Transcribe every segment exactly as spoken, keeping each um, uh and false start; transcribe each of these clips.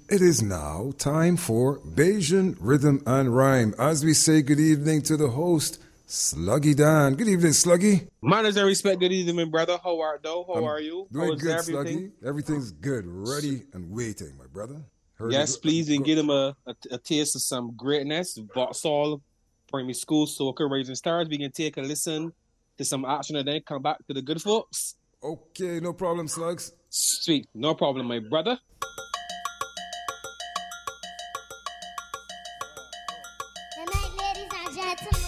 It is now time for Bayesian Rhythm and Rhyme. As we say good evening to the host, Sluggy Dan. Good evening, Sluggy. Manners and respect. Good evening, brother. How are thou? How I'm are you? Doing How is good, everything? Sluggy. Everything's good, ready and waiting, my brother. Heard Yes, it- please, and go- give them a, a, a taste of some greatness. Vauxhall Primary School, Soca Raising Stars. We can take a listen to some action and then come back to the good folks. Okay, no problem, Slugs. Sweet. No problem, my brother. Good night, ladies and gentlemen.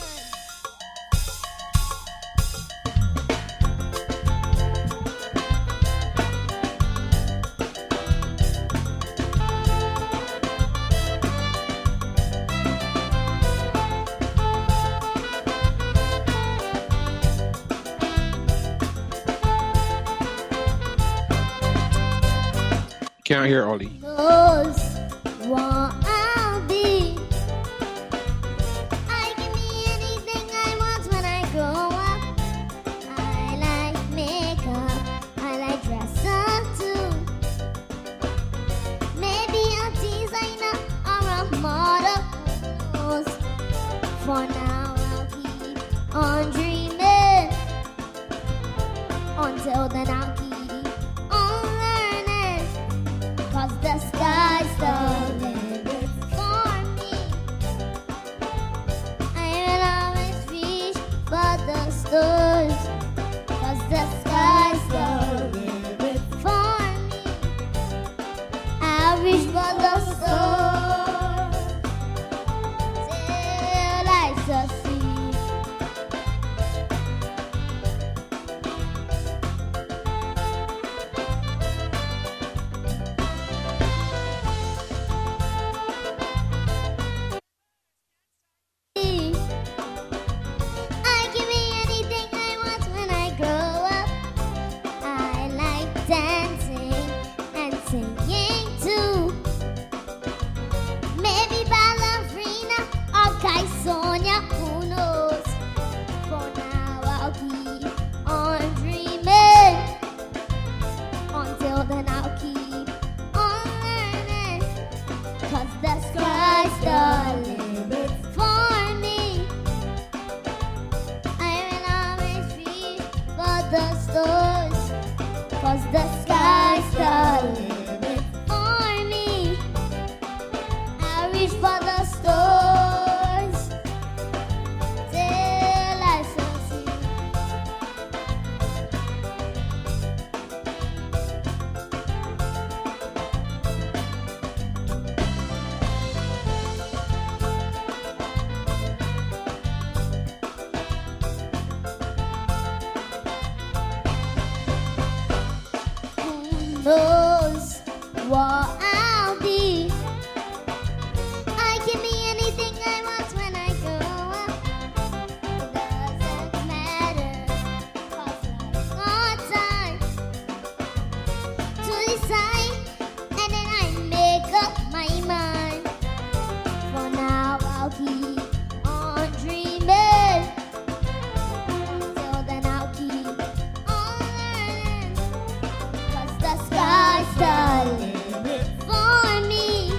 Can't hear Ollie. Knows what I'll be. I can be anything I want when I grow up. I like makeup, I like dress up too. Maybe a designer or a model. Who knows? For now I'll keep on dreaming. Until then I'll keep on learning. Cause the sky's the limit for me. I will always reach for the stars. Cause the sky's the limit for me. I'll reach for the stars till I succeed. I can be anything I want when I grow up. I like dancing and singing too. Maybe ballerina or Kai Sonia, who knows? For now I'll keep on dreaming. Until then I'll keep on learning. Cause the sky's the limit for me. I will always reach for the stars. Cause the sky's the limit for me. I reach for the stars till I succeed. Who knows what I'll be? I can be anything I want when I grow up. It doesn't matter, 'cause I've got time to decide, and then I make up my mind. For now I'll keep on dreaming. Till then I'll keep on learning. Cause the sky's the limit for me.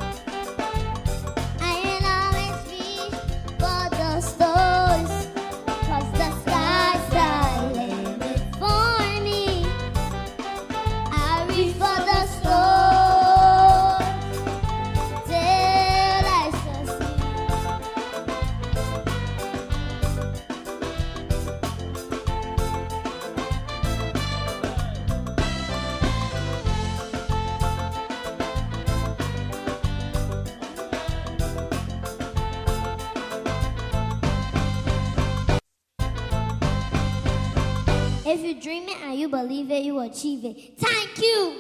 I will always reach for the stars. Cause the sky's the limit for me. I reach for the stars till I succeed. If you dream it and you believe it, you achieve it. Thank you.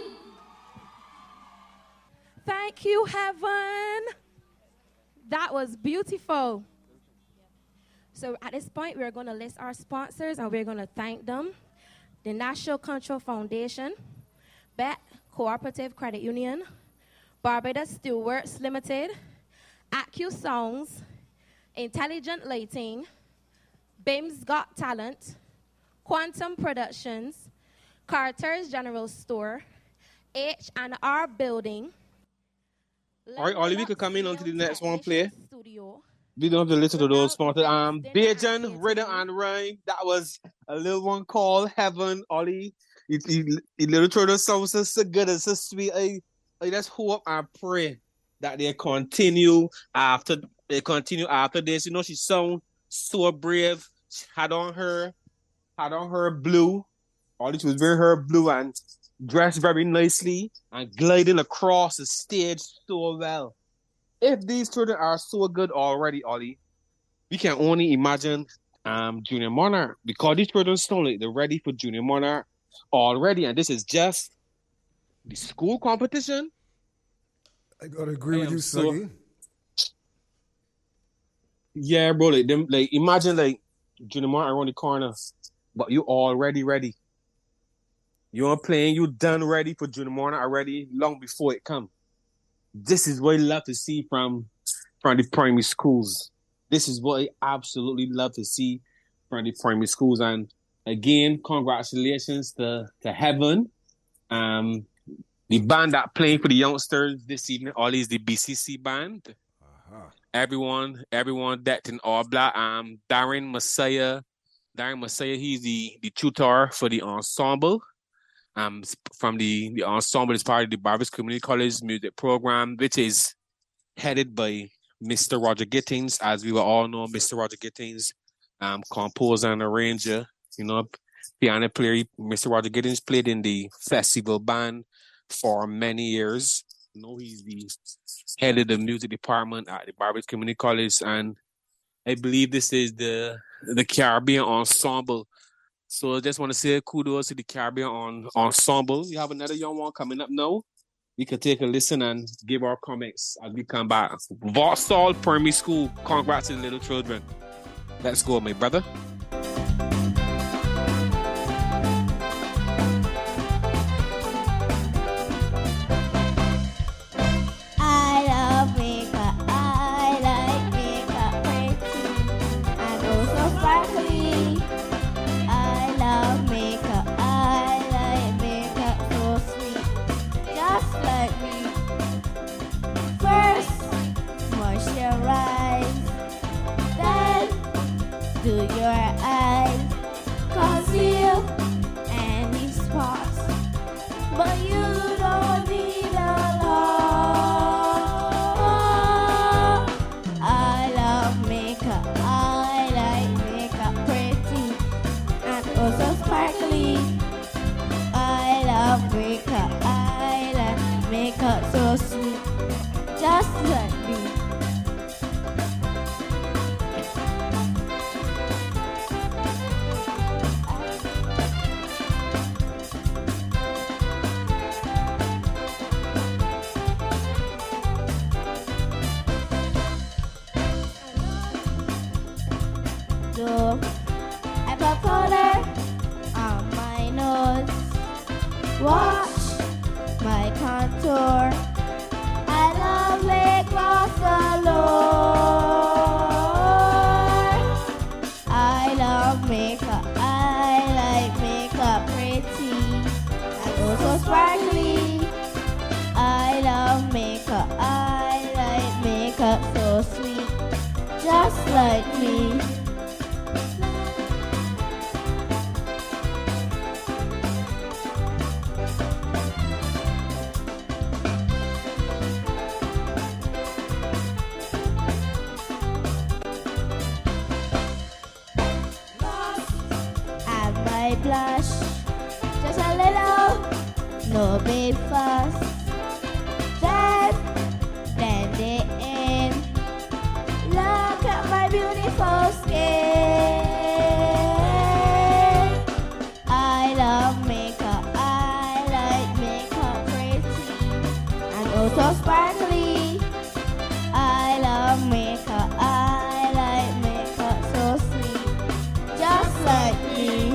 Thank you, Heaven. That was beautiful. So at this point, we're going to list our sponsors and we're going to thank them. The National Control Foundation, B E T Cooperative Credit Union, Barbados Stewards Limited, Acu Songs, Intelligent Lighting, Bim's Got Talent, Quantum Productions, Carter's General Store, H and R Building, All right, Ollie, we could come in onto the next one, play. Studio. We don't have to listen to those sponsors. Um, They're not Bajan, here Rhythm today. and Rhyme. That was a little one called Heaven, Ollie. He, he, he little children sound so, so good and so sweet. I, I just hope and pray that they continue after they continue after this. You know, she sound so brave. She had on her had on her blue. Ollie, she was wearing her blue and dressed very nicely and gliding across the stage so well. If these children are so good already, Ollie, we can only imagine um, Junior Monarch, because these children sound like they're ready for Junior Monarch already, and this is just the school competition. I gotta agree I with am you, so- Sluggy. Yeah, bro. Like, them, like imagine like Junior Monarch around the corner, but you already ready. You're playing, you done ready for Junior Monarch already long before it come. This is what I love to see from, from the primary schools. This is what I absolutely love to see from the primary schools. And again, congratulations to, to Heaven. Um, the band that playing for the youngsters this evening, all is the B C C band. Uh-huh. Everyone, everyone decked in all black. Um, Darren Messiah, Darren Messiah, he's the, the tutor for the ensemble. Um, from the, the ensemble is part of the Barbados Community College music program, which is headed by Mister Roger Gittings. As we will all know, Mister Roger Gittings, um, composer and arranger, you know, piano player. Mister Roger Gittings played in the festival band for many years. You know, he's the head of the music department at the Barbados Community College, and I believe this is the the Caribbean Ensemble. So I just want to say kudos to the Caribbean on, Ensemble. We have another young one coming up now. We can take a listen and give our comments as we come back. Vauxhall Primary School, congrats to the little children. Let's go, my brother. I love makeup. I like makeup pretty and also sparkly. I love makeup. I like makeup so sweet, just like me. First, moisturize, then do your eyes, conceal any spots, but you don't need a lot. I love makeup. I like makeup pretty and also sparkly. I love makeup. I like makeup so sweet, just like me. So I put powder on my nose. Watch my contour. I love lip gloss galore. I love makeup. I like makeup pretty and also sparkly. I love makeup. I like makeup so sweet, just like me. Add my blush, just a little, no big fuss. Then blend it in. Look at my beautiful skin. I love makeup. I like makeup pretty and also sparkly. I love makeup. I like makeup so sweet, just like me.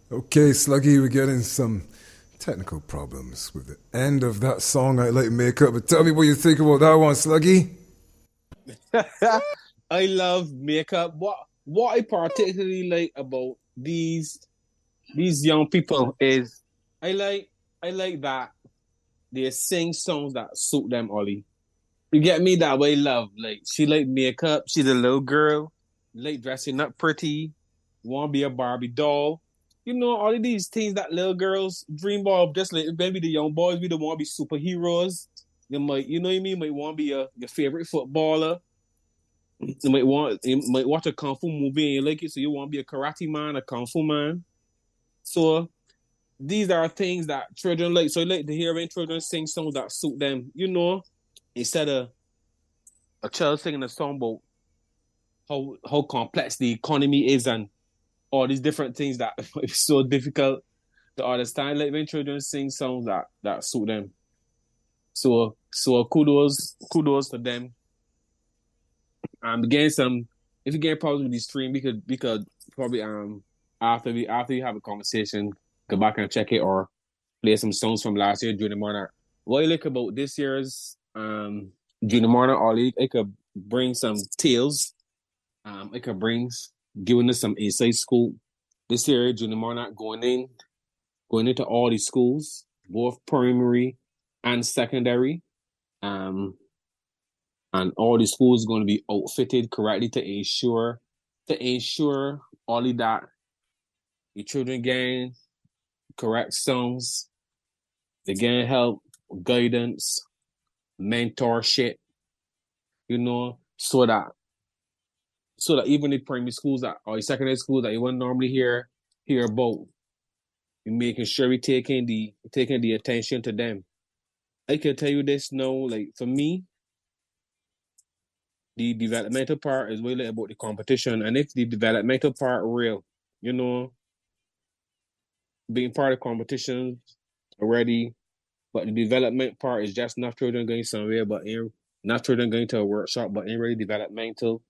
Okay, Sluggy, we're getting some technical problems with the end of that song I like makeup. But tell me what you think about that one, Sluggy. I love makeup. What what I particularly like about these these young people is I like I like that they sing songs that suit them, Ollie. You get me? That way, love. Like she like makeup. She's a little girl, like dressing up pretty, want to be a Barbie doll. You know, all of these things that little girls dream of. Just like maybe the young boys, we don't want to be superheroes. You might, you know what I mean? Might want to be a your favorite footballer. You might want, you might watch a kung fu movie and you like it, so you want to be a karate man, a kung fu man. So these are things that children like. So I like to hear when children sing songs that suit them. You know, instead of a child singing a song about how how complex the economy is and all these different things that it's so difficult to understand. Like when children sing songs that that suit them. So so kudos kudos to them. Um, again, some if you get problems with the stream, we could we could probably um after we after you have a conversation, go back and check it or play some songs from last year Junior Monarch. What I like about this year's um Junior Monarch or League, it could bring some tales. Um, it could bring giving us some inside scoop. This year, Junior Monarch going in, going into all these schools, both primary and secondary. Um, and all the schools going to be outfitted correctly to ensure to ensure all of that the children gain correct songs, they gain help, guidance, mentorship, you know, so that so that even the primary schools that or the secondary schools that you wouldn't normally hear hear about, you're making sure we taking the taking the attention to them. I can tell you this now, like for me, the developmental part is really about the competition. And if the developmental part real, you know, being part of competition already, but the development part is just not children going somewhere, but in, not children going to a workshop, but in really developmental.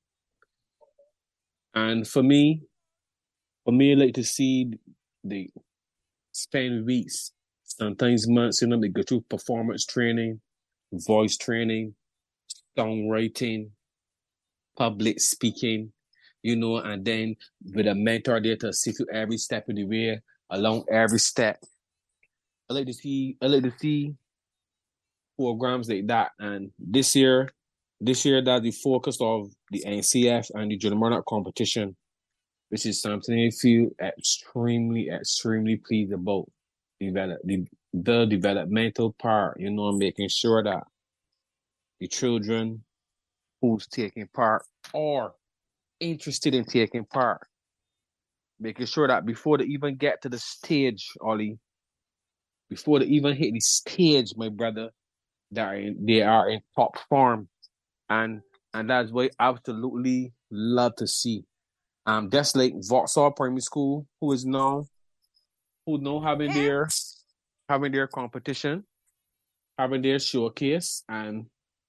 And for me, for me, I like to see they spend weeks, sometimes months, you know, they go through performance training, voice training, songwriting, public speaking, you know, and then with a mentor there to assist you every step of the way, along every step. I like to see, I like to see programs like that. And this year, this year that the focus of the N C F and the Junior Monarch competition, which is something I feel extremely, extremely pleased about. Develop the the developmental part, you know, making sure that the children who's taking part or interested in taking part, making sure that before they even get to the stage, Ollie, before they even hit the stage, my brother, that in, they are in top form, and and that's what I absolutely love to see. Um, that's like Vauxhall Primary School, who is now who now having their having their competition, having their showcase, and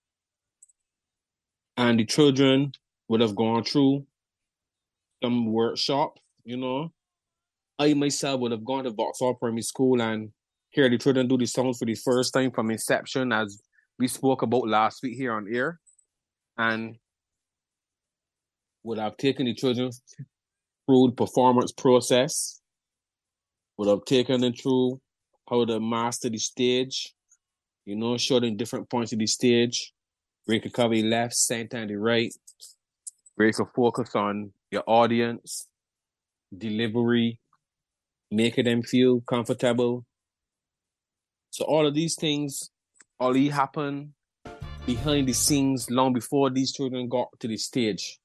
and the children would have gone through some workshop, you know. I myself would have gone to Vauxhall Primary School and hear the children do the songs for the first time from inception, as we spoke about last week here on air, and would have taken the children through the performance process, would have taken them through how to master the stage, you know, show them different points of the stage, where you could cover the left, center, and the right, where you could focus on your audience, delivery, making them feel comfortable. So all of these things, all these happen behind the scenes long before these children got to the stage.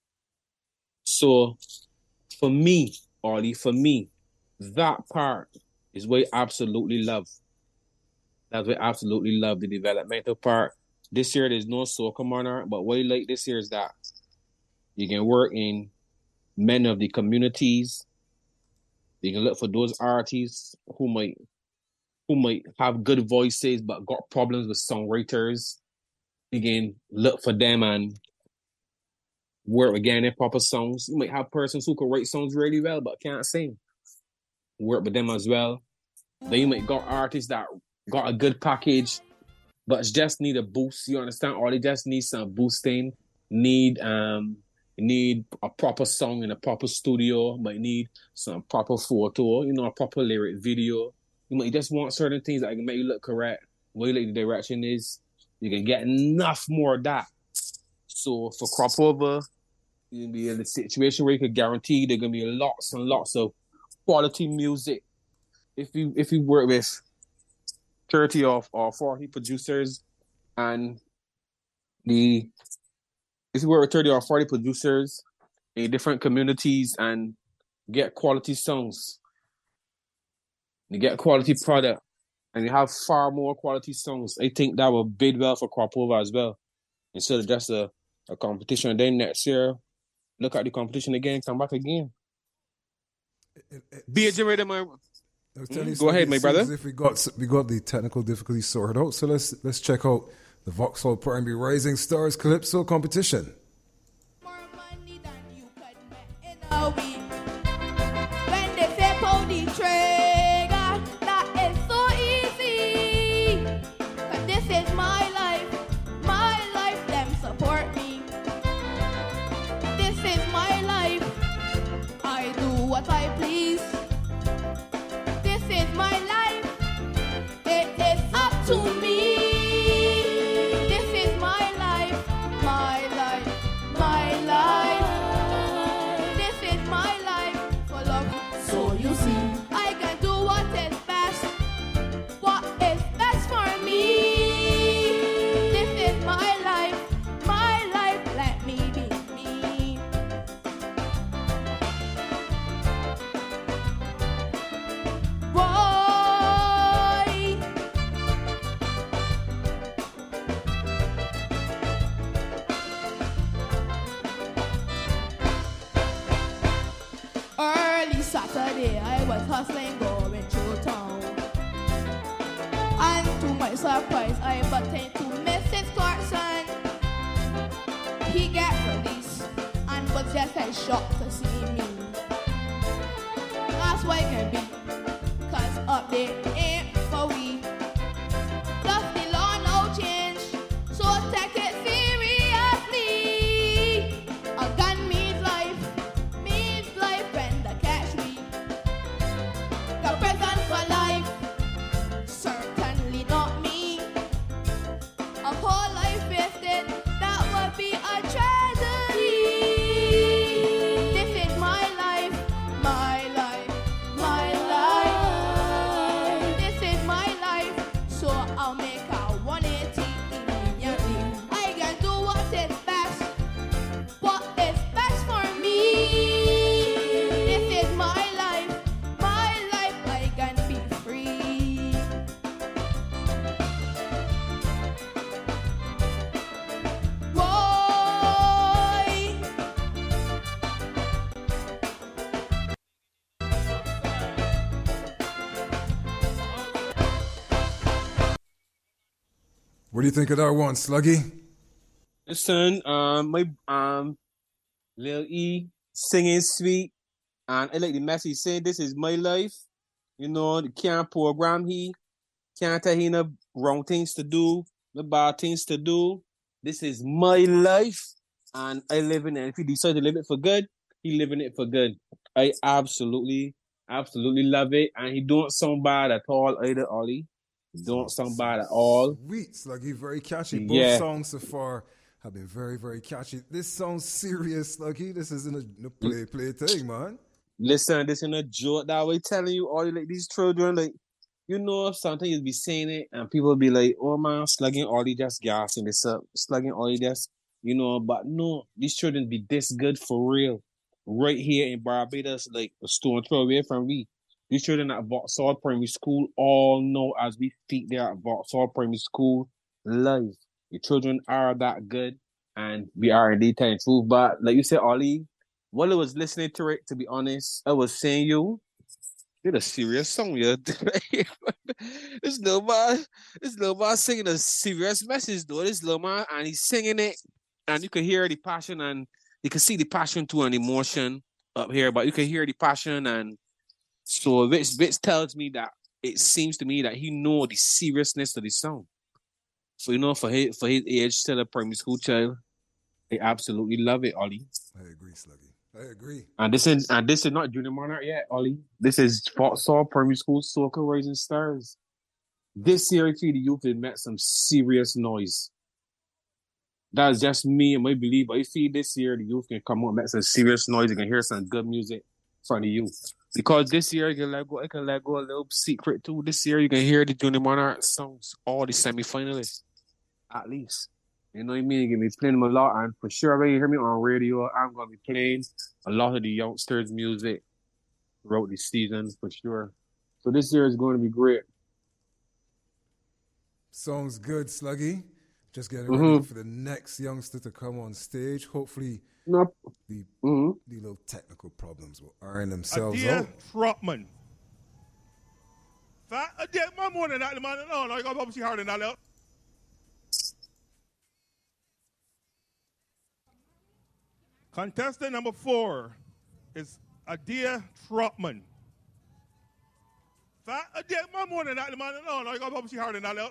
So for me, Ollie, for me, that part is what I absolutely love. That's what I absolutely love, the developmental part. This year, there's no Soca Monarch, but what I like this year is that you can work in many of the communities. You can look for those artists who might who might have good voices but got problems with songwriters. You can look for them and work again in proper songs. You might have persons who can write songs really well but can't sing. work with them as well. Then you might got artists that got a good package, but just need a boost. You understand? Or they just need some boosting. Need um need a proper song in a proper studio. Might need some proper photo. You know, a proper lyric video. You might just want certain things that can make you look correct. What you like the direction is, you can get enough more of that. So for crop over, you'll be in a situation where you can guarantee there's gonna be lots and lots of quality music. If you if you work with thirty or, or forty producers, and the if you work with thirty or forty producers in different communities and get quality songs, you get quality product, and you have far more quality songs, I think that will bid well for crop over as well. Instead of just a, a competition, then next year, look at the competition again, come back again. It, it, Be a generator, my. I was telling you, Go ahead, my it seems brother. as if we got we got the technical difficulties sorted out, so let's let's check out the Vauxhall Primary Rising Stars Calypso competition. More money than you could make in a week. When they say pull the trigger, that is so easy. 'Cause this is my life, my life, them support me. This is my life, I do what I please. This is my life, it is up to me. This is my life, my life, my life. This is my life, full of. So you see, I can do what is best, what is best for me. This is my life, my life, let me be me. Boy. Early Saturday, I was hustling, going through town. And to my surprise, I bumped into Missus Clarkson. He got released and was just as shocked to see me. That's why it can be, 'cause up there ain't for we. Plus the law no change, so take it seriously. A gun means life, means life when they catch me. The prison for life, certainly not me. A whole life wasted, that would be a tragedy. This is my life, my life, my life. This is my life, so I'll make a one eighty immediately. I can do what is best, what is best for me. This is my life, my life, I can be free. Boy. What do you think of that one, Sluggy? Listen, um, my um, Lil E singing sweet, and I like the message saying this is my life. You know, the can't program he, can't tell he no wrong things to do, no bad things to do. This is my life, and I live in it. If he decide to live it for good, he living it for good. I absolutely, absolutely love it, and he don't sound bad at all either, Ollie. He don't sound bad at all. Sweet, Sluggy, very catchy. Both Yeah. songs so far have been very, very catchy. This sounds serious, Sluggy. This isn't a, a play, play thing, man. Listen, this is a joke that way telling you all like these children, like, you know, sometimes you'll be saying it and people be like, oh man, slugging all they just gassing this up, slugging all they just, you know, but no, these children be this good for real. Right here in Barbados, like a stone throw away from me. These children at Vauxhall Primary School all know as we speak there at Vauxhall Primary School live. The children are that good and we are indeed telling the truth. But like you said, Ollie, while I was listening to it, to be honest, I was saying you, you're a serious song, yeah. This little man, this little man singing a serious message though. This little man, and he's singing it, and you can hear the passion, and you can see the passion too and emotion up here, but you can hear the passion and So which which tells me that it seems to me that he know the seriousness of the song. So you know, for his for his age, still a primary school child, they absolutely love it, Ollie. I agree, Sluggy. I agree. And this is and this is not Junior Monarch yet, Ollie. This is Vauxhall Primary School Soca Rising Stars. This year, actually, the youth have met some serious noise. That's just me and my belief. But you see, this year, the youth can come out and make some serious noise. You can hear some good music from the youth. Because this year, you can let go, I can let go a little secret too. This year, you can hear the Junior Monarch songs, all the semi-finalists, at least. You know what I mean? You're going to be playing them a lot. And for sure, when you hear me on radio, I'm going to be playing a lot of the youngsters' music throughout the season, for sure. So this year is going to be great. Sounds good, Sluggy. Just getting Mm-hmm. ready for the next youngster to come on stage. Hopefully, Nope. the, Mm-hmm. the little technical problems will iron themselves Adia out. Trotman. Fa Adia, my more than that, man. No, no, you got to be harder than that. Contestant number four is Adia Trotman. Fa Adia, my more than that, man. No, no, you got to be harder than that.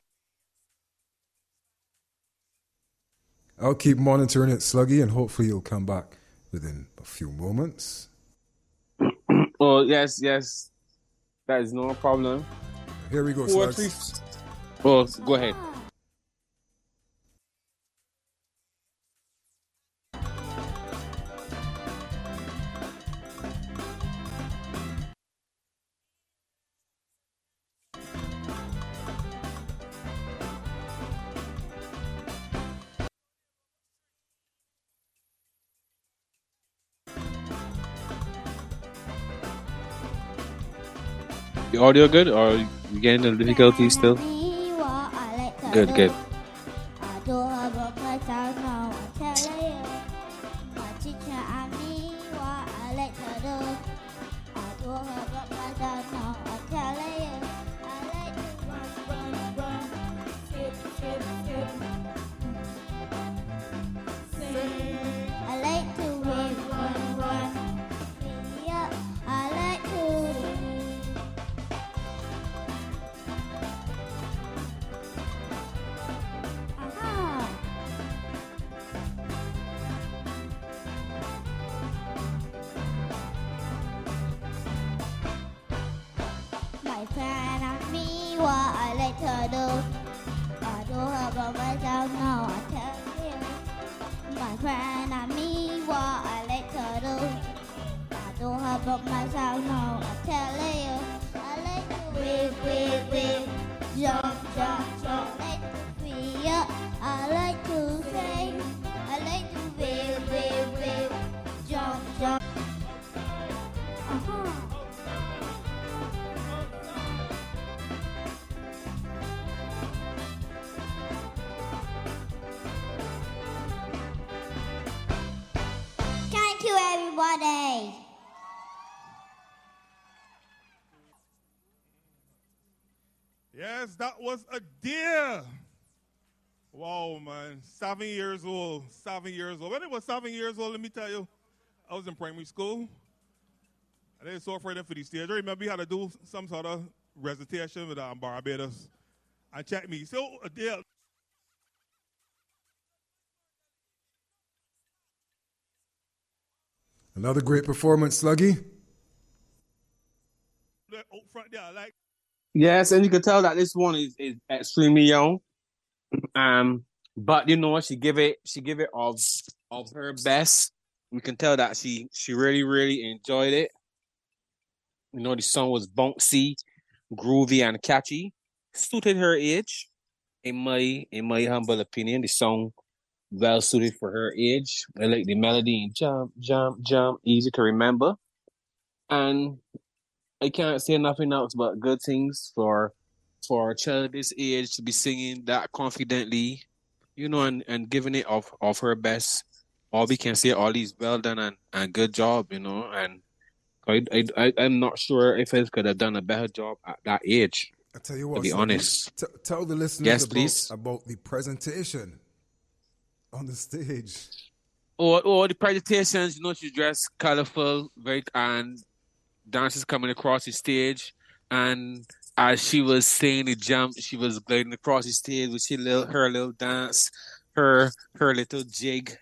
I'll keep monitoring it, Sluggy, and hopefully you'll come back within a few moments. Oh, yes, yes. That is no problem. Here we go, Four, Slugs. three. Oh, go ahead. The audio good, or you getting the difficulties still? Good, good. I don't have a place I know, I tell you. My teacher and me, what I like to do. I don't have a place I know, I tell you. I like to run, run, run, skip, skip, skip. Sing. I like to run, run, run. Yeah, I like to. Aha. My friend and me, what I like to do. I don't have a myself now, I tell you. My friend and me, what I like to do. I don't have a myself now, I tell you. I like to wave, wave, wave, jump, jump, jump. I like to free up, I like to sing. I like to wave, wave, wave, jump, jump. Uh-huh. Thank you, everybody. Yes, that was Adia. Wow, man. Seven years old. Seven years old. When I was seven years old, let me tell you, I was in primary school. And they were so afraid for the stage. I remember we had to do some sort of recitation with um, Barbados. And check me. So, Adia. Another great performance, Sluggy. Out front there, like. Yes, and you can tell that this one is, is extremely young. Um, but you know, she give it, she give it of of her best. You can tell that she she really really enjoyed it. You know, the song was bouncy, groovy, and catchy. Suited her age, in my in my humble opinion. The song well suited for her age. I like the melody and jump, jump, jump, easy to remember. And I can't say nothing else but good things for for a child this age to be singing that confidently, you know, and, and giving it of, of her best. All we can say, all is well done and, and good job, you know. And I, I, I, I'm not sure if I could have done a better job at that age, I tell you what, to be Sluggy, honest. t- tell the listeners Yes, about, please. about the presentation on the stage. Or, or the presentations, you know, she dressed colorful, very, and dancers coming across the stage, and as she was saying the jump, she was gliding across the stage with she little her little dance, her her little jig.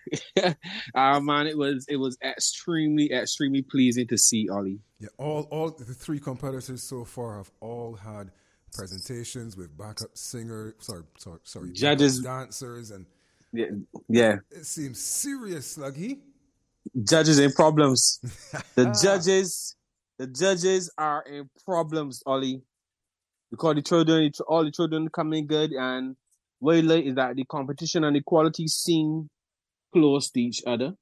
Ah man, it was it was extremely extremely pleasing to see Ollie. Yeah, all all the three competitors so far have all had presentations with backup singer, sorry, sorry, sorry, backup Judges, dancers, and yeah, yeah, it seems serious, Sluggy. judges in problems. The judges, the judges are in problems, Ollie, because the children, all the children coming good, and what late is that the competition and the quality seem close to each other.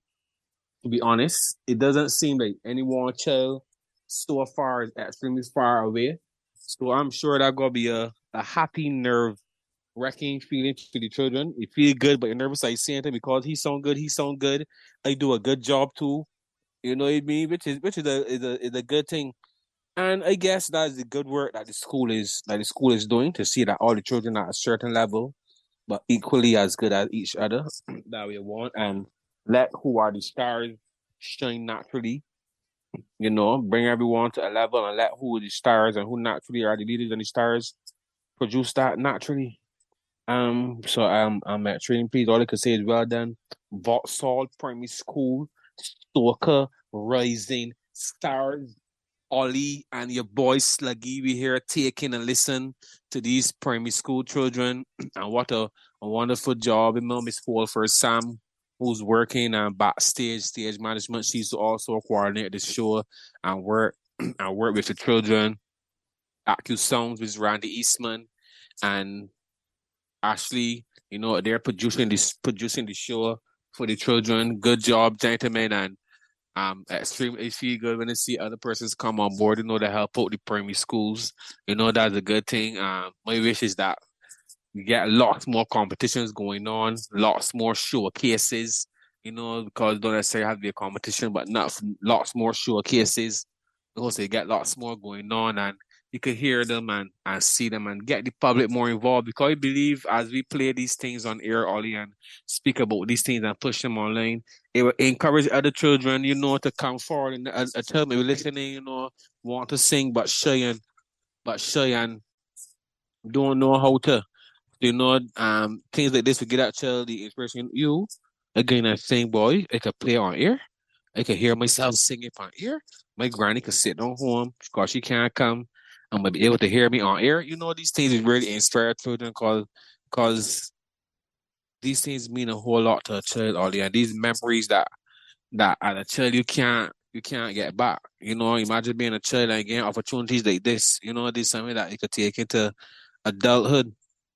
To be honest, it doesn't seem like any one child so far is extremely far away. So I'm sure that gonna be a, a happy nerve wrecking feeling to the children. You feel good, but you're nervous. I see him because he sound good. He sound good. I do a good job too. You know what I mean? Which is which is a is a is a good thing. And I guess that is the good work that the school is that the school is doing to see that all the children are at a certain level, but equally as good as each other that we want, and let who are the stars shine naturally. You know, bring everyone to a level and let who are the stars and who naturally are the leaders and the stars produce that naturally. Um, so I'm I'm at training please. All I could say is well done. Vauxhall Primary School, Stoker, Rising Stars, Ollie and your boy Sluggy. We here taking a listen to these primary school children, and what a, a wonderful job. Remember Miss Fall for Sam, who's working on backstage stage management. She's also coordinate the show and work and work with the children. Acu Songs with Randy Eastman and Ashley. You know they're producing this producing the show for the children. Good job, gentlemen, and um, extremely feel good when I see other persons come on board, you know, to help out the primary schools. You know, that's a good thing. Um, my wish is that we get lots more competitions going on, lots more showcases, you know, because it don't necessarily have to be a competition, but not lots more showcases. Because they get lots more going on, and you can hear them and, and see them and get the public more involved. Because I believe as we play these things on air, Ollie, and speak about these things and push them online, it will encourage other children, you know, to come forward and uh, uh, tell me listening, you know, want to sing but shy and but shy and don't know how to, you know, um, things like this will get that child the inspiration. You again, I sing, boy, I could play on air. I could hear myself singing on air. My granny could sit on home because she can't come and might be able to hear me on air. You know, these things really inspire children because because these things mean a whole lot to a child, Ollie, and these memories that that as a child you can't you can't get back. You know, imagine being a child and getting opportunities like this. You know, this is something that you could take into adulthood.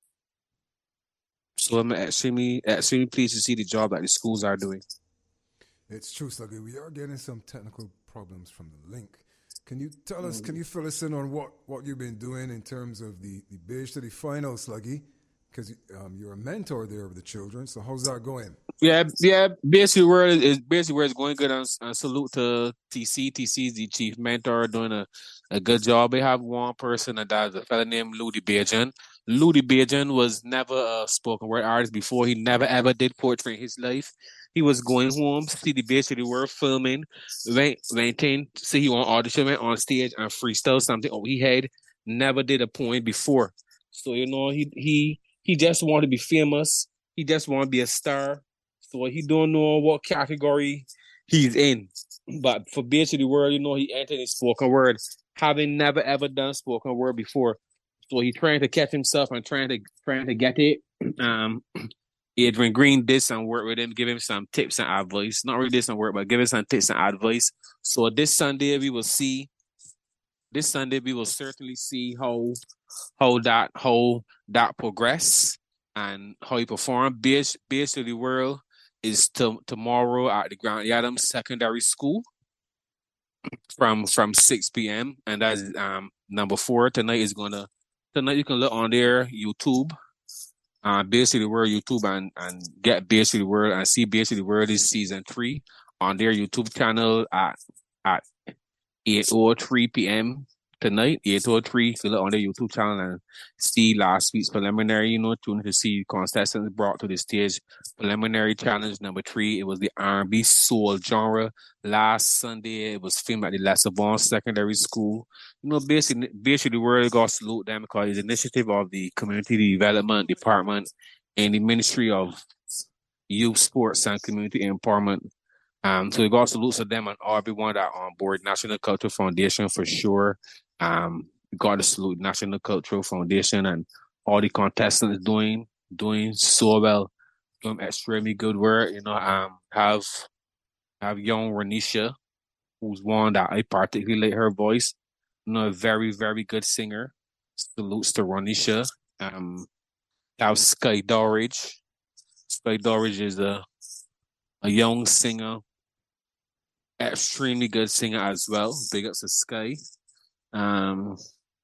So I'm extremely extremely pleased to see the job that the schools are doing. It's true, Sluggy. We are getting some technical problems from the link. Can you tell us, can you fill us in on what, what you've been doing in terms of the, the Beige City final, Sluggy? Because um, you're a mentor there with the children, so how's that going? Yeah, yeah. Basically, where is basically where it's going good. And, and salute to T C. T C is the chief mentor, doing a, a good job. They have one person, and that's a fella named Ludi Bajan. Ludi Bajan was never a spoken word artist before. He never ever did poetry in his life. He was going home, see the Beige City World filming, went, went in, see he on audition, went on stage and freestyle something. Oh, he had never did a poem before. So, you know, he he he just wanted to be famous. He just wanted to be a star. So he don't know what category he's in. But for Beige City World, you know, he entered in spoken word, having never ever done spoken word before. So he's trying to catch himself and trying to trying to get it. Um Adrian Green did some work with him, give him some tips and advice. Not really did some work, but give him some tips and advice. So this Sunday we will see. This Sunday we will certainly see how how that how that progress and how he perform. Beige Beige City World is to, tomorrow at the Grant Adams Secondary School from from six p.m. and that's um number four. Tonight is gonna tonight you can look on their YouTube. Uh, Beige City World YouTube and, and get Beige City World and see Beige City World is season three on their YouTube channel at at eight oh three p.m. tonight, eight oh three. If you look on the YouTube channel and see last week's preliminary, you know, tune in to see contestants brought to the stage. Preliminary challenge number three, it was the R and B soul genre. Last Sunday, it was filmed at the Lester Vaughan Secondary School. You know, basically, basically the world got to salute them because it's an initiative of the Community Development Department and the Ministry of Youth, Sports, and Community Empowerment. Um, so we got salutes to them and everyone that are on board National Cultural Foundation for sure. Um, we got to salute National Cultural Foundation and all the contestants doing doing so well, doing extremely good work. You know, um, have have young Renisha, who's one that I particularly like her voice. You know, a very very good singer. Salutes to Renisha. Um, have Sky Dorridge. Sky Dorridge is a a young singer. Extremely good singer as well. Big ups to Sky. Um,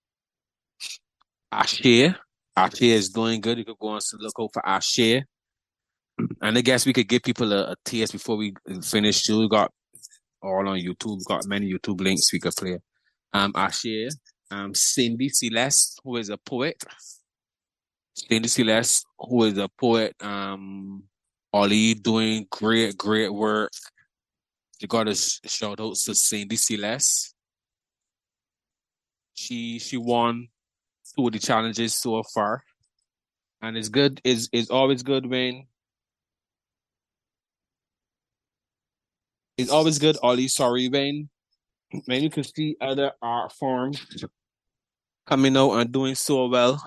Ashe. Ashe is doing good. You could go and look out for Ashe. And I guess we could give people a, a taste before we finish too. We got all on YouTube. We got many YouTube links we could play. Um, Ashe. Um, Cindy Celeste, who is a poet. Cindy Celeste, who is a poet. Um, Ollie doing great, great work. You got a shout out to Cindy Celeste. She she won two of the challenges so far, and it's good. It's it's always good when it's always good. Ollie, sorry, when when you can see other art forms coming out and doing so well.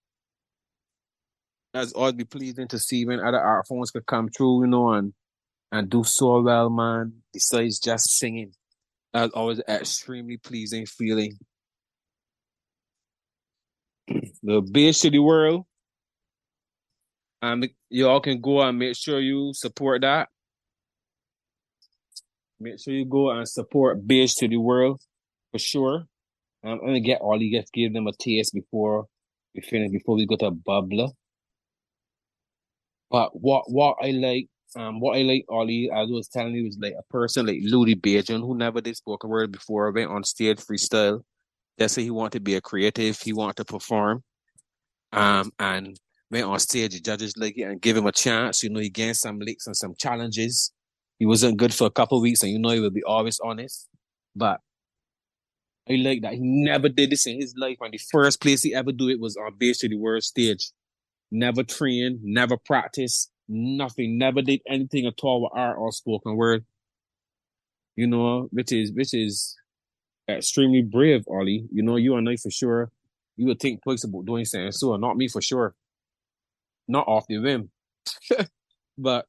That's always be pleasing to see when other art forms could come through, you know, and and do so well, man. Besides just singing, that's always an extremely pleasing feeling. The Beige to the World. Um, you all can go and make sure you support that. Make sure you go and support Beige to the World for sure. Um, I'm gonna get all you guys give them a taste before we finish, before we go to Bubbler. But what what I like, um, what I like, Ollie, as I was telling you, is like a person like Ludi Bajan, who never did spoken word before, went on stage freestyle. That's say he wanted to be a creative, he wanted to perform. Um, and went on stage, the judges like it and give him a chance. You know, he gained some licks and some challenges. He wasn't good for a couple of weeks, and you know he will be always honest. But I like that he never did this in his life, and the first place he ever do it was on Beige to the World stage. Never trained, never practiced, nothing, never did anything at all with art or spoken word. You know, which is which is extremely brave, Ollie. You know, you and I for sure, you would think twice about doing something so, not me for sure. Not off the whim. But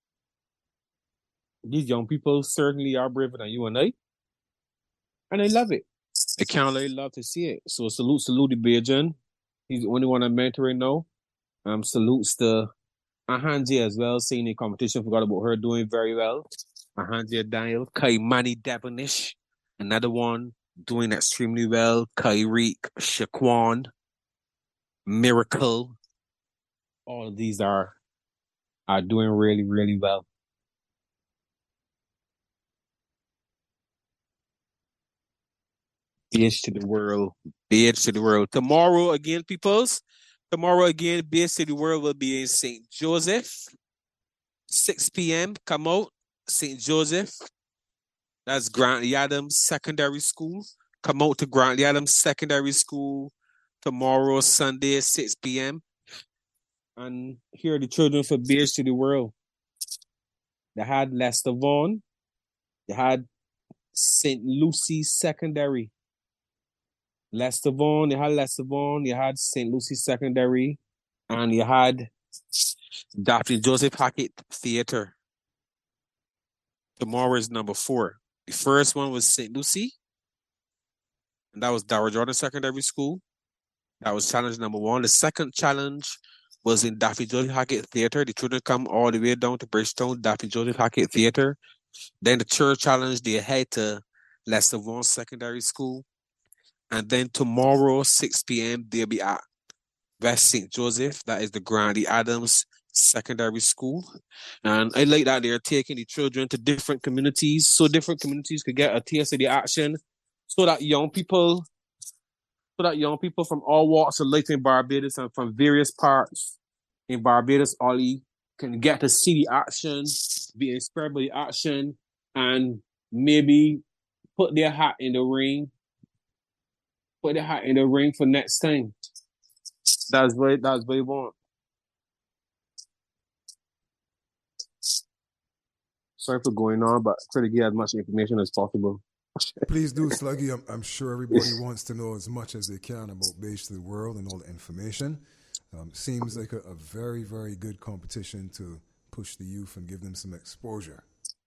these young people certainly are braver than you and I. And I love it. I can't really love to see it. So salute, salute to Bajan. He's the only one I'm mentoring now. Um, salutes to Ahanji as well, seeing the competition. Forgot about her doing very well. Ahanji Daniel, Kaimani Devonish, another one doing extremely well. Kairik, Shaquan, Miracle. All of these are are doing really, really well. Beige to the World, Beige to the World. Tomorrow again, peoples. Tomorrow again, Beige to the World will be in Saint Joseph. six p.m. Come out, Saint Joseph. That's Grantley Adams Secondary School. Come out to Grantley Adams Secondary School tomorrow, Sunday, six p.m. And here are the children for Beige to the World. They had Lester Vaughan. They had Saint Lucie Secondary. Lester Vaughan, you had Lester Vaughan, you had Saint Lucie Secondary, and you had Doctor Joseph Hackett Theater. Tomorrow is number four. The first one was Saint Lucie, and that was Dower Jordan Secondary School. That was challenge number one. The second challenge was in Daffy Joseph Hackett Theater. The children come all the way down to Bridgetown, Daffy Joseph Hackett Theater. Then the third challenge, they head to Lester Vaughan Secondary School. And then tomorrow, six p.m., they'll be at West Saint Joseph. That is the Grantley Adams Secondary School. And I like that they're taking the children to different communities, so different communities could get a taste of the action, so that young people so that young people from all walks of life in Barbados and from various parts in Barbados only can get to see the action, be inspired by the action, and maybe put their hat in the ring, put their hat in the ring for next time. That's what that's what you want. Sorry for going on, but try to get as much information as possible. Please do, Sluggy. I'm, I'm sure everybody wants to know as much as they can about Beige to the World and all the information. Um, seems like a, a very, very good competition to push the youth and give them some exposure.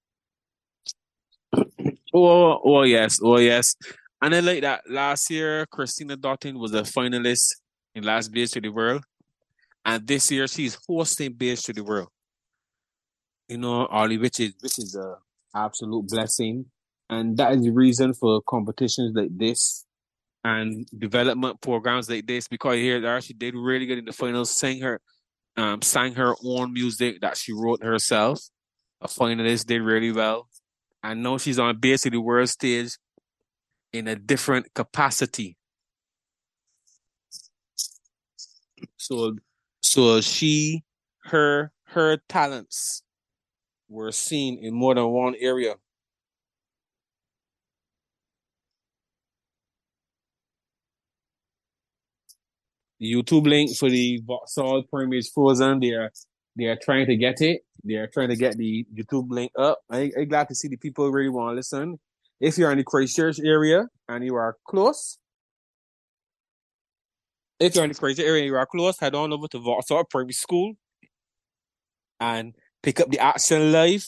Oh, oh yes, oh yes. And I like that last year, Christina Dottin was a finalist in Last Beige to the World. And this year, she's hosting Beige to the World. You know, Ollie, which is which is a absolute blessing, and that is the reason for competitions like this and development programs like this. Because here, there she did really good in the finals, sang her, um, sang her own music that she wrote herself. A finalist did really well, and now she's on basically the world stage in a different capacity. So, so she, her, her talents were seen in more than one area. The YouTube link for the Vauxhall Primary is frozen. They are they are trying to get it. They are trying to get the YouTube link up. I, I'm glad to see the people really want to listen. If you're in the Christchurch area and you are close, if you're in the Christchurch area and you are close, head on over to Vauxhall Primary School and pick up the action live.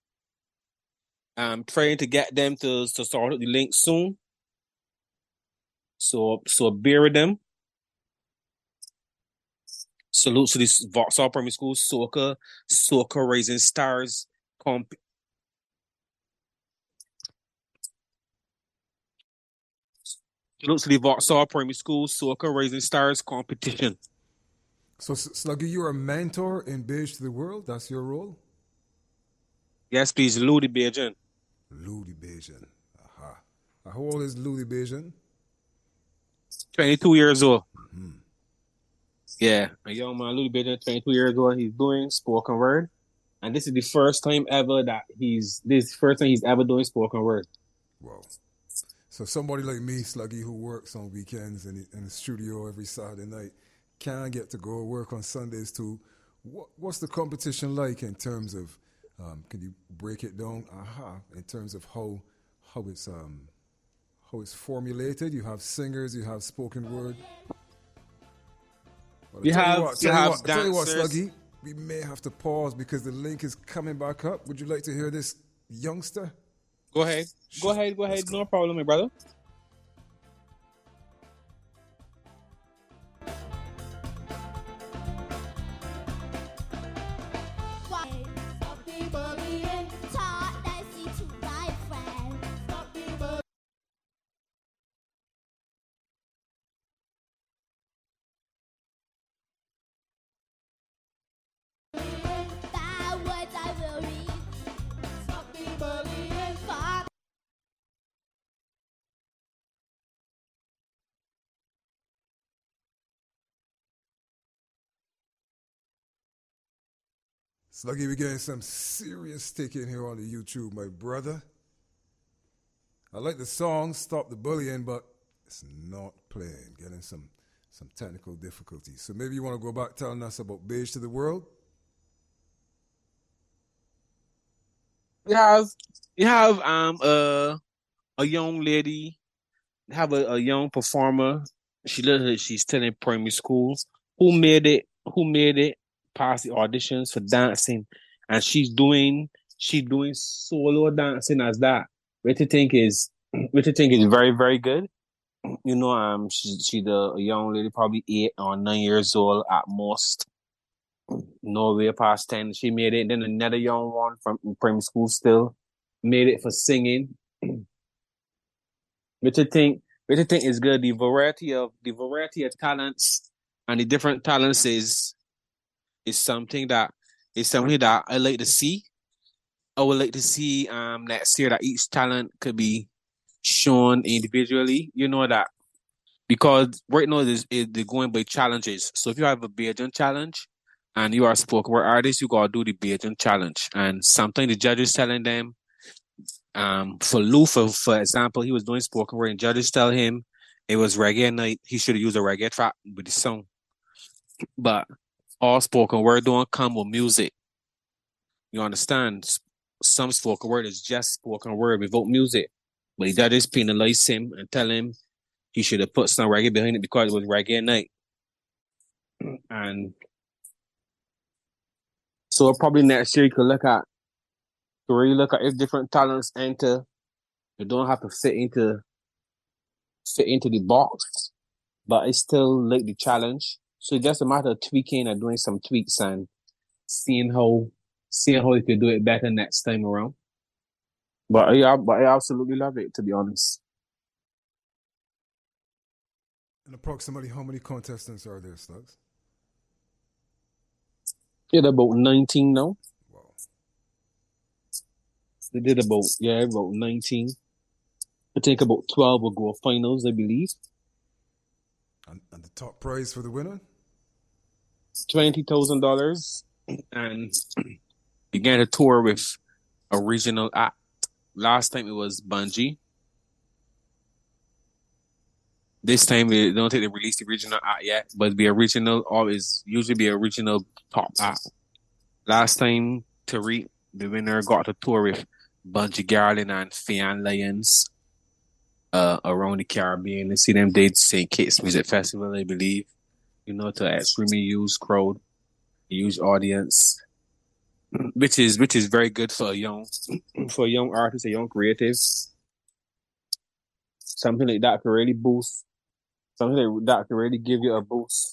I'm trying to get them to, to start up the link soon. So so bear with them. Salute to this Vauxhall Primary School Soca, Soca Rising Stars comp. Salute to the Vauxhall Primary School Soca Rising Stars competition. So, Sluggy, you're a mentor in Beige to the World? That's your role? Yes, please, Ludi Bajan. Ludi Bajan. Aha. How old is Ludi Bajan? twenty-two years old. Mm-hmm. Yeah, a young man, Ludi Bajan, twenty-two years old. He's doing spoken word. And this is the first time ever that he's, this is the first time he's ever doing spoken word. Wow. So somebody like me, Sluggy, who works on weekends in the, in the studio every Saturday night, can get to go work on Sundays too. What, what's the competition like in terms of, um, can you break it down? Aha, in terms of how how it's um how it's formulated. You have singers, you have spoken word. Well, You tell have- what, you tell have what, tell you what, dancers. Sluggy, we may have to pause because the link is coming back up. Would you like to hear this youngster? Go ahead. Go ahead, go ahead. Let's go. No problem, my brother. Stop people being taught nicely to my friends. Stop people. Bad words I will read. Stop people being taught. Sluggy, we're getting some serious taking here on the YouTube, my brother. I like the song, Stop the Bullying, but it's not playing. Getting some some technical difficulties. So maybe you want to go back telling us about Beige to the World? You have you have um a a young lady, you have a, a young performer. She literally she's still in primary school. Who made it? Who made it past the auditions for dancing, and she's doing she's doing solo dancing as that. Which I think is which I think is very very good. You know, um, she's she's a, a young lady, probably eight or nine years old at most. No way past ten. She made it. Then another young one from primary school still made it for singing. Which I think, which I think is good. The variety of the variety of talents and the different talents is is something that is something that I like to see. I would like to see um next year that each talent could be shown individually. You know that because right now is they're going by challenges. So if you have a Bajan challenge and you are a spoken word artist, you gotta do the Bajan challenge. And something the judges telling them, um, for Lou, for, for example, he was doing spoken word and judges tell him it was reggae night. He should have used a reggae track with the song. But all spoken word don't come with music. You understand? Some spoken word is just spoken word without music. But the judges penalize him and tell him he should have put some reggae behind it because it was reggae night. And so probably next year you could look at, to really look at if different talents enter. You don't have to fit into fit into the box, but it's still like the challenge. So it's just a matter of tweaking and doing some tweaks and seeing how seeing how you can do it better next time around. But yeah, but I absolutely love it, to be honest. And approximately how many contestants are there, Slugs? Yeah, about nineteen now. Wow. They did about, yeah, about nineteen. I think about twelve will go finals, I believe. And, and the top prize for the winner? twenty thousand dollars. And began to tour with a regional act. Last time it was Bungie. This time they don't think they released the original act yet, but the original always usually be original top act. Last time Tariq, the winner, got to tour with Bungie Garland and Fian Lyons uh, around the Caribbean. They see them did Saint Kitts Music Festival, I believe. You know, to an extremely huge crowd, huge audience, which is which is very good for a young for a young artist, a young creative. Something like that could really boost. Something like that could really give you a boost.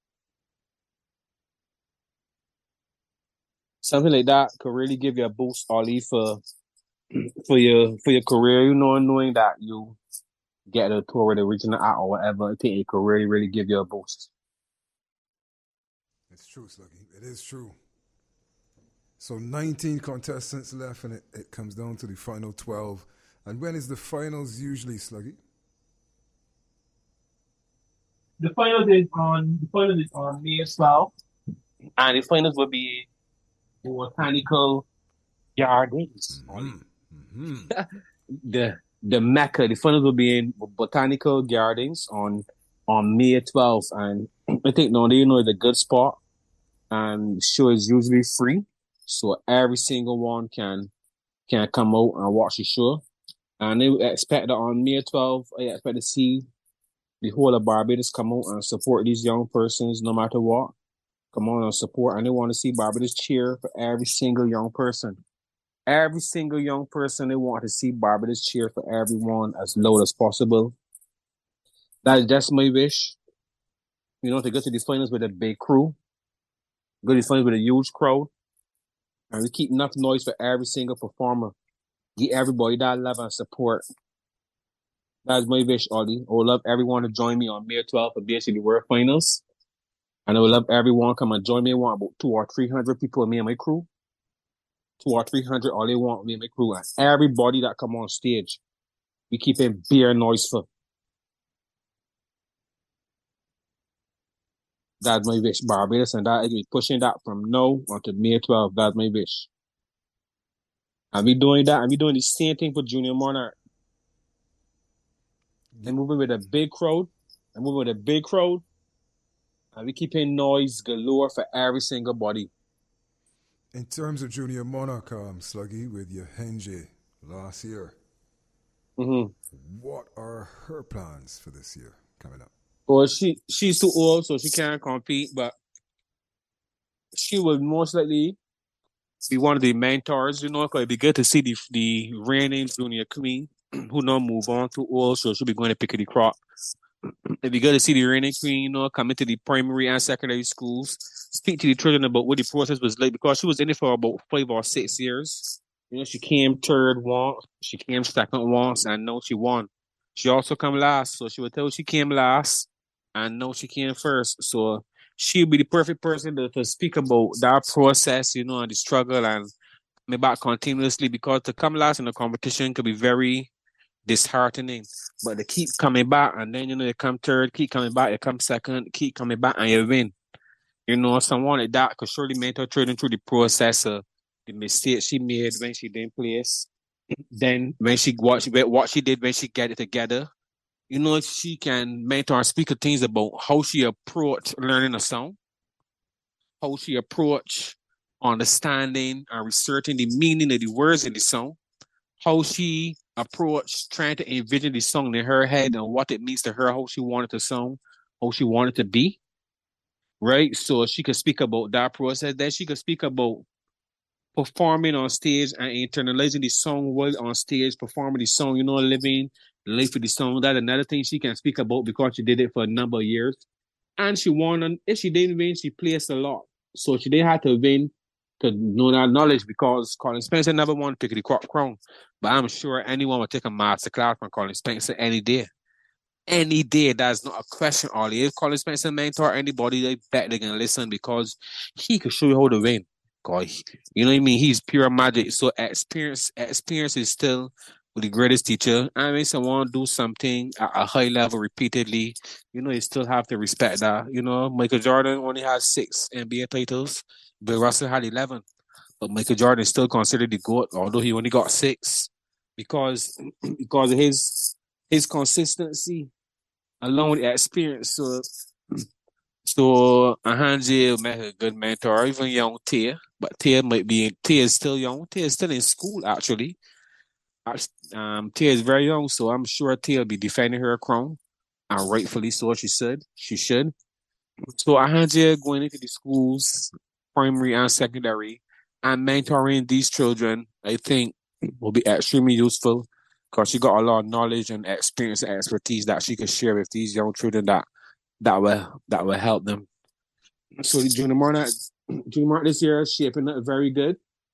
Something like that could really give you a boost, Ollie, for for your for your career. You know, knowing that you get a tour with the original act or whatever, I think it could really, really give you a boost. It's true, Sluggy. It is true. So nineteen contestants left, and it, it comes down to the final twelve. And when is the finals usually, Sluggy? The finals is on the finals is on May twelfth. And the finals will be Botanical Gardens. Mm-hmm. the the Mecca. The finals will be in Botanical Gardens on on May twelfth. And I think now you know it's a good spot. And the show is usually free. So every single one can can come out and watch the show. And they expect that on May twelfth, I expect to see the whole of Barbados come out and support these young persons no matter what. Come on and support. And they want to see Barbados cheer for every single young person. Every single young person, they want to see Barbados cheer for everyone as loud as possible. That is just my wish. You know, to go to the finals with a big crew. Go to the finals with a huge crowd. And we keep enough noise for every single performer. Give everybody that love and support. That's my wish, Ollie. I would love everyone to join me on May twelfth for B S C World Finals. And I would love everyone to come and join me. I want about two or three hundred people, me and my crew. Two or three hundred, all they want, me and my crew. And everybody that come on stage, we keep it beer noiseful. That's my wish, Barbados. And that I be pushing that from now until May twelfth. That's my wish. And we doing that, and we doing the same thing for Junior Monarch. And moving with a big crowd, and moving with a big crowd, and we keeping noise galore for every single body. In terms of Junior Monarch, um, Sluggy, with your Henje last year, Mm-hmm. what are her plans for this year coming up? Well, she she's too old, so she can't compete, but she will most likely be one of the mentors, you know, because it'd be good to see the the reigning junior queen who now move on too old, so she'll be going to pick the crop. It'd be good to see the reigning queen, you know, come into the primary and secondary schools, speak to the children about what the process was like, because she was in it for about five or six years. You know, she came third once, she came second once, and now she won. She also come last, so she would tell she came last, and now she came first. So she'll be the perfect person to, to speak about that process, you know, and the struggle and me back continuously, because to come last in the competition could be very, disheartening. But they keep coming back, and then you know they come third, keep coming back, they come second, keep coming back, and you win. You know, someone like that could surely mentor children through the process of the mistakes she made when she didn't place. Then when she what she what she did when she get it together. You know, she can mentor and speak of things about how she approached learning a song, how she approached understanding and researching the meaning of the words in the song, how she approached trying to envision the song in her head and what it means to her, how she wanted the song, how she wanted to be, right? So she could speak about that process. Then she could speak about performing on stage and internalizing the song while on stage, performing the song, you know, living the life of the song. That's another thing she can speak about because she did it for a number of years. And she won, and if she didn't win, she placed a lot. So she didn't have to win to know that knowledge because Colin Spencer never won to pick the crown. But I'm sure anyone would take a master class from Colin Spencer any day. Any day, that's not a question, Ollie. If Colin Spencer mentor anybody, they bet they're going to listen because he could show you how to win. God, you know what I mean? He's pure magic. So experience, experience is still the greatest teacher. I mean, someone do something at a high level repeatedly, you know, you still have to respect that. You know, Michael Jordan only has six N B A titles, Bill Russell had eleven, but Michael Jordan is still considered the GOAT, although he only got six, because because of his his consistency along with the experience. So. So Ahanje met a good mentor, even young Tia, but Tia might be Tia is still young. Tia is still in school actually. Um, Tia is very young, so I'm sure Tia will be defending her crown, and rightfully so. She should. She should. So Ahanje going into the schools, primary and secondary, and mentoring these children, I think, will be extremely useful because she got a lot of knowledge and experience and expertise that she can share with these young children that. That will that will help them. So Junior Monarch, Junior Monarch this year is shaping up very good.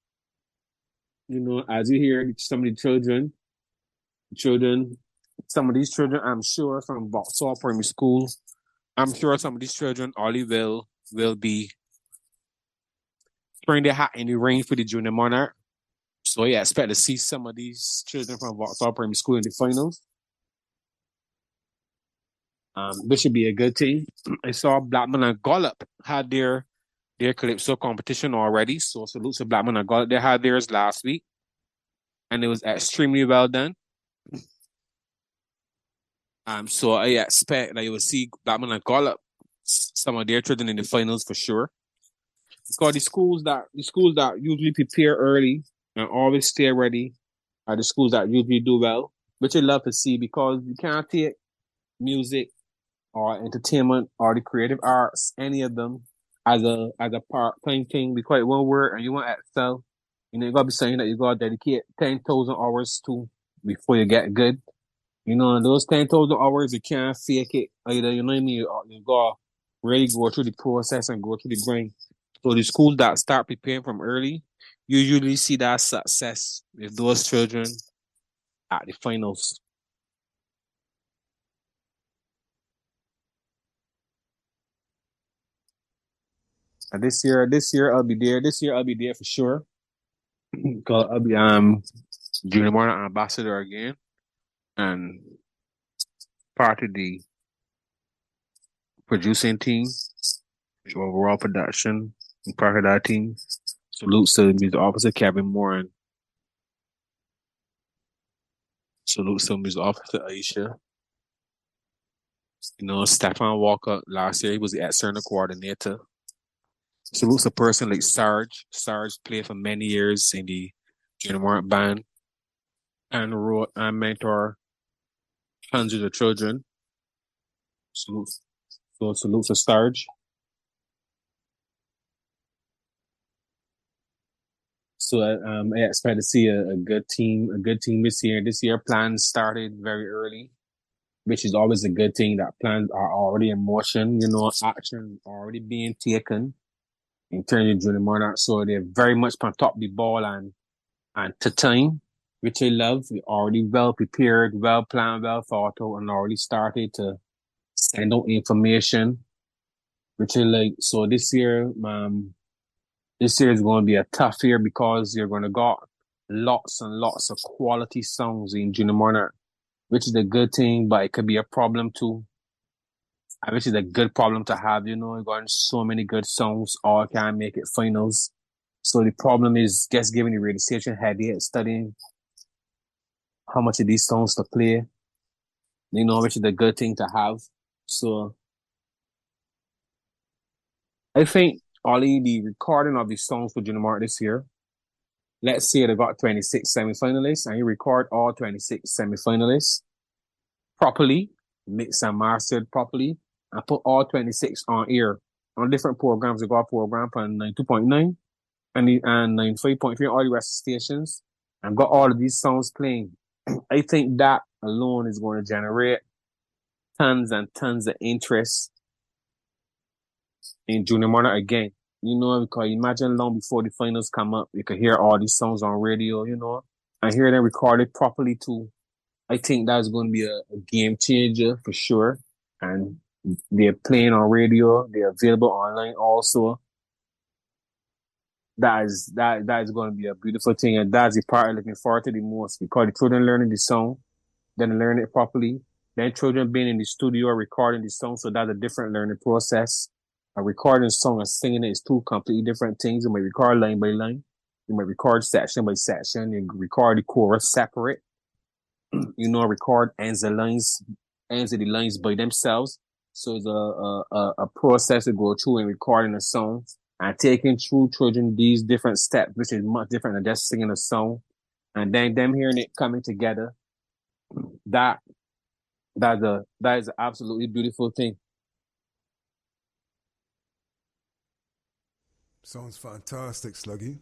You know, as you hear some of the children, children, some of these children, I'm sure from Vauxhall Primary School, I'm sure some of these children, Ollie will will be throwing their hat in the ring for the Junior Monarch. So yeah, I expect to see some of these children from Vauxhall Primary School in the finals. Um, this should be a good team. I saw Blackman and Gollop had their their Calypso competition already. So salute to Blackman and Gollop. They had theirs last week. And it was extremely well done. Um, so I expect that you will see Blackman and Gollop, some of their children in the finals for sure. Because the schools that the schools that usually prepare early and always stay ready are the schools that usually do well, which I love to see because you can't take music or entertainment or the creative arts, any of them, as a as a part-time thing, be quite one word, and you want to excel, you know, you got to be saying that you got to dedicate ten thousand hours to before you get good. You know, and those ten thousand hours, you can't fake it either, you know what I mean? You, you got to really go through the process and go through the grind. So the schools that start preparing from early, you usually see that success with those children at the finals. And this year, this year I'll be there. This year I'll be there for sure. Cause I'll be um Junior Monarch ambassador again, and part of the producing team, overall production, and part of that team. Salute to music officer Kevin Moore and salute to music officer Aisha. You know, Stefan Walker last year he was the external coordinator. Salute a person like Sarge. Sarge played for many years in the Junior Monarch band and wrote and mentor hundreds of children. Salute, so salute to Sarge. So um, I expect to see a, a good team, a good team this year. This year plans started very early, which is always a good thing. That plans are already in motion. You know, action already being taken in terms of Junior Monarch. So they're very much on top of the ball and and to time, which I love. We're already well prepared, well planned, well thought out, and already started to send out information, which I like. So this year, um, this year is going to be a tough year because you're going to got lots and lots of quality songs in Junior Monarch. which is a good thing, but it could be a problem too. I which is a good problem to have, you know. You got so many good songs, all can't make it finals. So the problem is just giving the radio station headache, studying how much of these songs to play, you know, which is a good thing to have. So I think only the recording of the songs for Junior Mart this year, let's say they got twenty-six semifinalists, and you record all twenty-six semifinalists properly, mix and mastered properly, and put all twenty-six on air on different programs. We got a program on ninety-two point nine and, the, and ninety-five point three, all the rest of the stations, and got all of these songs playing. I think that alone is going to generate tons and tons of interest in Junior Mart again. You know, because imagine long before the finals come up, you could hear all these songs on radio, you know, and hear them recorded properly too. I think that's going to be a, a game changer for sure. And they're playing on radio. They're available online also. That is that that is going to be a beautiful thing, and that's the part I'm looking forward to the most, because the children learning the song, then learn it properly. Then children being in the studio recording the song, so that's a different learning process. A recording song and singing it is two completely different things. You might record line by line. You might record section by section. You record the chorus separate. You know, record ends of lines, ends of the lines by themselves. So it's a, a, a process to go through in recording a song and taking through children these different steps, which is much different than just singing a song. And then them hearing it coming together. That, that's a, that is an absolutely beautiful thing. Sounds fantastic, Sluggy.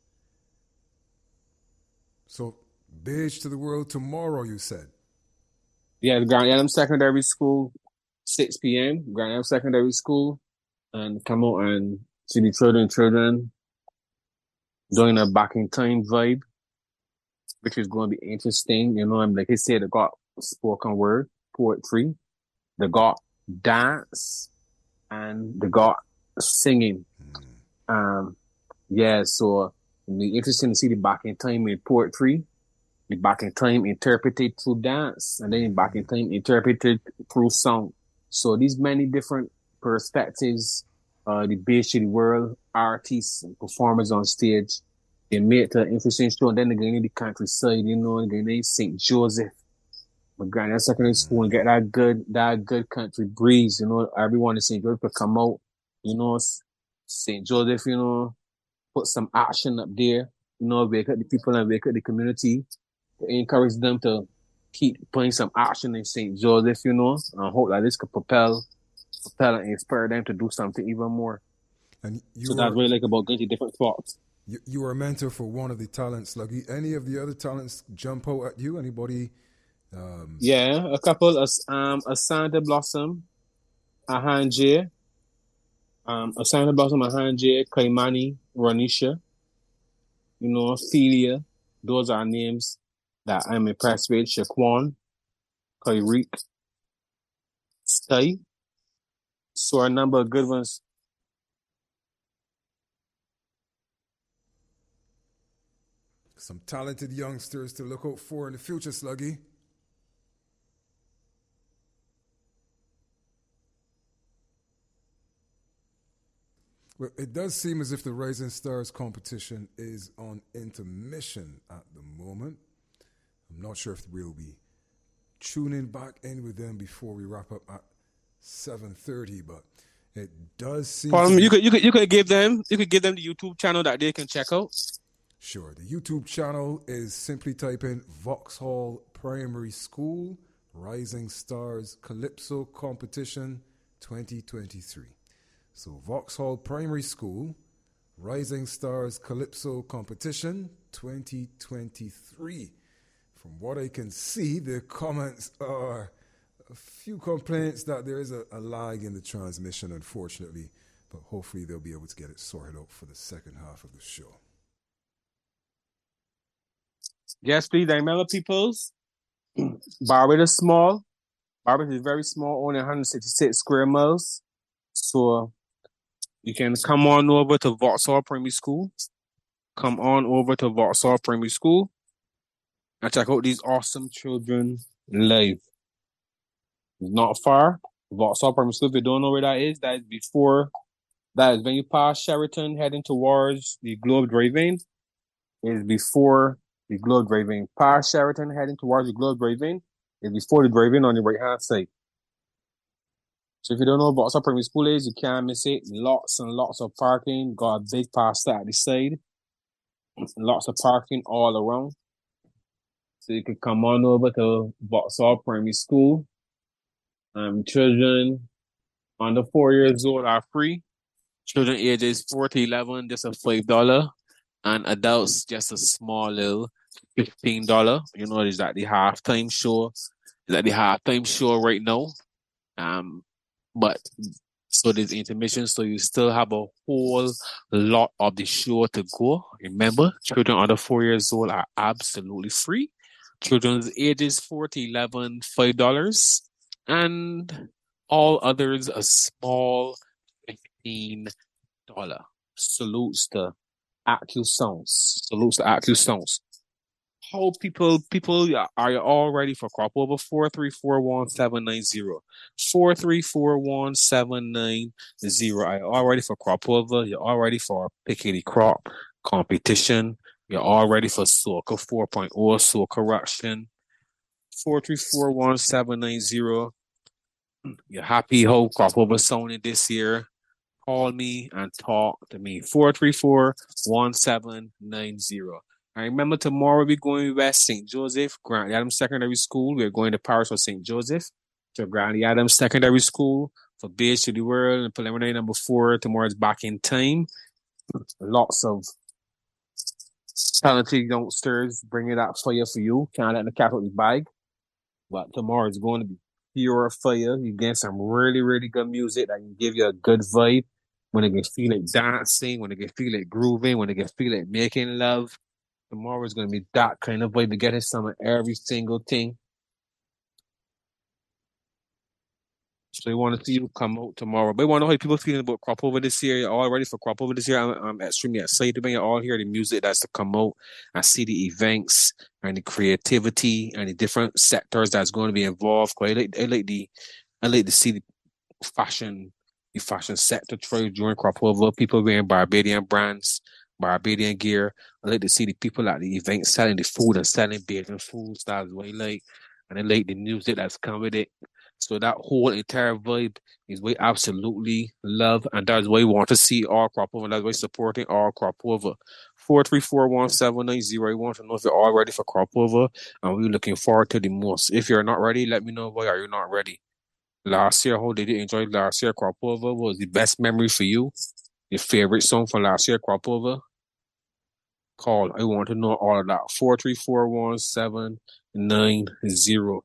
So, Beige to the World tomorrow, you said? Yeah, Grand Adam Secondary School, six p.m., Grand Adam Secondary School, and come out and see the children, children doing a back in time vibe, which is going to be interesting. You know, I'm like I said, they got spoken word, poetry, they got dance, and they got singing. Mm. Um, yeah, so it'll be interesting to see the back in time in poetry, the back in time interpreted through dance, and then the back in time interpreted through song. So these many different perspectives, uh, the Beige to the World artists and performers on stage, they made an interesting show. And then they're going to the countryside, you know, they're going to Saint Joseph, Grand Adam Secondary School, and get that good, that good country breeze, you know. Everyone in Saint Joseph could come out, you know, Saint Joseph, you know, put some action up there, you know, wake up the people and wake up the community, encourage them to keep putting some action in Saint Joseph, you know, and hope that this could propel, propel and inspire them to do something even more. And you so were, that's what I like about going to different spots. You, you were a mentor for one of the talents, Sluggy. Any of the other talents jump out at you? Anybody? Um... Yeah, a couple. Of, um, Asante Blossom, Ahanje, um, Asante Blossom, Ahanje, Kaimani, Ronisha, you know, Ophelia. Those are names that I'm impressed with. Shaquan, Kyrique, Sky. So a number of good ones. Some talented youngsters to look out for in the future, Sluggy. Well, it does seem as if the Rising Stars competition is on intermission at the moment. I'm not sure if we'll be tuning back in with them before we wrap up at seven thirty, but it does seem. Um, you could you could you could give them you could give them the YouTube channel that they can check out. Sure. The YouTube channel is simply type in Vauxhall Primary School Rising Stars Calypso Competition twenty twenty-three. So Vauxhall Primary School Rising Stars Calypso Competition twenty twenty-three. From what I can see, the comments are a few complaints that there is a, a lag in the transmission, unfortunately, but hopefully they'll be able to get it sorted out for the second half of the show. Yes, please. I remember peoples. Barbados is small. Barbados is very small, only one hundred sixty-six square miles. So you can come on over to Vauxhall Primary School. Come on over to Vauxhall Primary School and check out these awesome children live. It's not far. Vauxhall Primary School, if you don't know where that is, that is before, that is when you pass Sheraton heading towards the Globe Drive-In. It is before the Globe Drive-In. Past Sheraton heading towards the Globe Drive-In. It's before the drive-in on the right-hand side. So if you don't know what Vauxhall Primary School is, you can't miss it. Lots and lots of parking. Got a big pasta at the side. Lots of parking all around. So you can come on over to Vauxhall Primary School. Um, children under four years old are free. Children ages four to eleven, just a five dollars. And adults, just a small little fifteen dollars. You know, it's at the halftime show. It's at the halftime show right now. Um, but so there's intermission, so you still have a whole lot of the show to go. Remember, children under four years old are absolutely free. Children's ages four to eleven, five dollars. And all others a small fifteen dollars. Salutes to Active Sounds. Salutes to Active Sounds. How people, people, are you all ready for crop over? four three four one seven nine zero. four three four one seven nine zero. Are you all ready for crop over? You're all ready for pickety crop competition. You're all ready for Soca four point oh, Soca Correction. four three four one seven nine zero. You're happy how crop over sounding this year? Call me and talk to me. four three four one seven nine zero. I remember tomorrow we're going West Saint Joseph, Grantley Adams Secondary School. We're going to Parish of Saint Joseph to Grantley Adams Secondary School for Beige to the World and preliminary number four. Tomorrow's back in time. Lots of talented youngsters bringing that fire for you. Can't let the cat out the bag. But tomorrow is going to be pure fire. You get some really, really good music that can give you a good vibe. When they can feel it dancing, when they can feel it grooving, when they can feel it making love. Tomorrow is going to be that kind of vibe. We get some of every single thing. So we want to see you come out tomorrow. But we want to know how people feeling about crop over this year. You're all ready for crop over this year. I'm, I'm extremely excited when you all hear the music that's to come out and see the events and the creativity and the different sectors that's going to be involved. I like, I like the, I like to see the fashion, the fashion sector trade during crop over. People wearing Barbadian brands, Barbadian gear. I like to see the people at the event selling the food and selling bathing food styles. What I like, and I like the music that's come with it. So that whole entire vibe is what we absolutely love, and that's why we want to see all crop over, and that's why supporting all crop over. four three four one seven nine zero. I want to know if you're all ready for crop over, and we're looking forward to the most. If you're not ready, let me know why are you not ready. Last year, how did you enjoy last year crop over? What was the best memory for you? Your favorite song from last year crop over? Call. I want to know all of that. four three four one seven nine zero.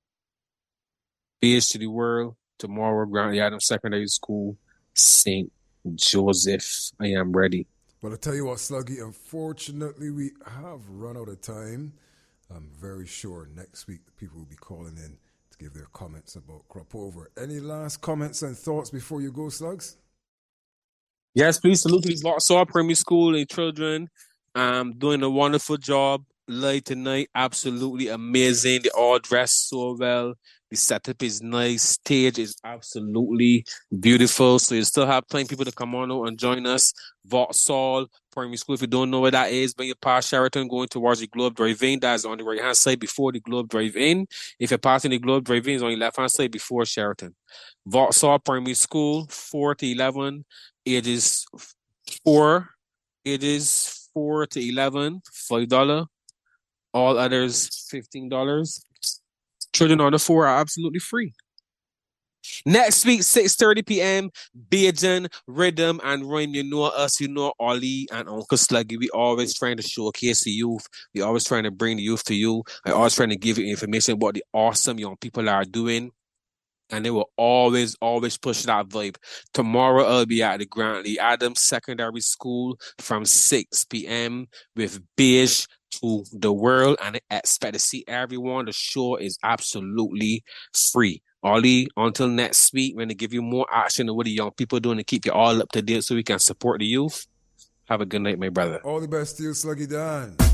Beige to the World, tomorrow, Grantley Adams Secondary School, Saint Joseph. I am ready. But I tell you what, Sluggy, unfortunately, we have run out of time. I'm very sure next week people will be calling in to give their comments about crop over. Any last comments and thoughts before you go, Slugs? Yes, please salute to the Vauxhall Primary School and children. Um, doing a wonderful job. Light tonight, absolutely amazing. They all dressed so well. The setup is nice. Stage is absolutely beautiful. So you still have plenty of people to come on out and join us. Vauxhall Primary School. If you don't know where that is, when you pass Sheraton going towards the Globe Drive-In, that's on the right-hand side before the Globe Drive-In. If you're passing the Globe Drive-In, it's on the left-hand side before Sheraton. Vauxhall Primary School, four to eleven, ages four, ages four to eleven, five dollars. All others, fifteen dollars. Children under four are absolutely free. Next week, six thirty p.m., Bajan, Rhythm, and Rhyme. You know us, you know Ollie and Uncle Sluggy. We always trying to showcase the youth. We always trying to bring the youth to you. I always trying to give you information about the awesome young people are doing. And they will always, always push that vibe. Tomorrow, I'll be at the Grantley Adams Secondary School from six p.m. with Beige to the World. And I expect to see everyone. The show is absolutely free. Ollie, until next week, we're going to give you more action on what the young people are doing to keep you all up to date so we can support the youth. Have a good night, my brother. All the best to you, Sluggy Dan.